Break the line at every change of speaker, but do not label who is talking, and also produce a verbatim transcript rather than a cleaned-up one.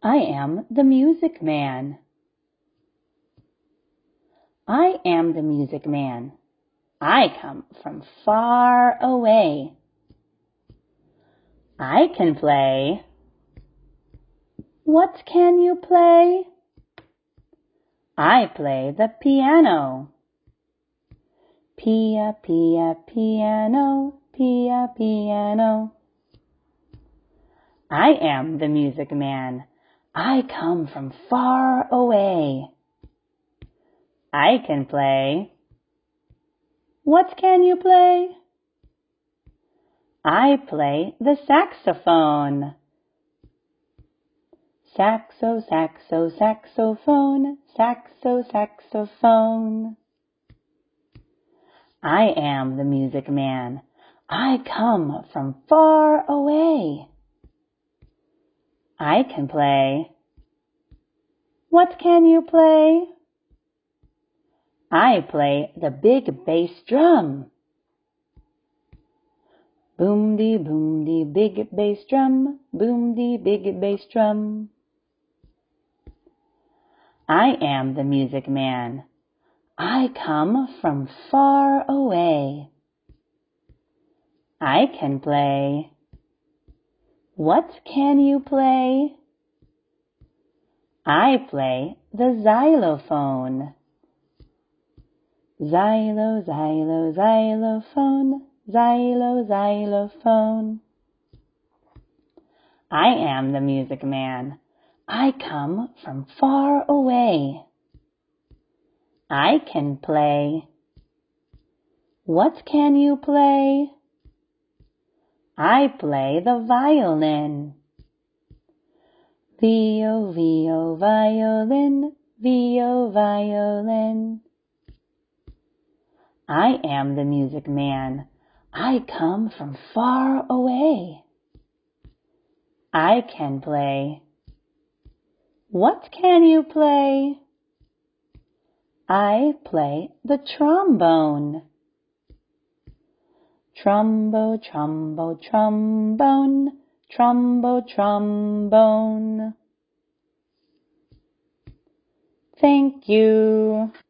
I am the Music Man. I am the Music Man. I come from far away. I can play. What can you play? I play the piano. Pia, pia, piano, pia, piano. I am the Music Man. I come from far away. I can play. What can you play? I play the saxophone. Saxo, saxo, saxophone, saxo, saxophone. I am the Music Man. I come from far away. I can play. What can you play? I play the big bass drum. Boom-dee, boom-dee, big bass drum, boom-dee, big bass drum. I am the Music Man. I come from far away. I can play. What can you play? I play the xylophone. Xylo, xylo, xylophone, xylo, xylophone. I am the Music Man. I come from far away. I can play. What can you play? I play the violin. Vio, vio, violin, vio, violin. I am the Music Man. I come from far away. I can play. What can you play? I play the trombone. Trombo, trombo, trombone, trombo, trombone. Thank you.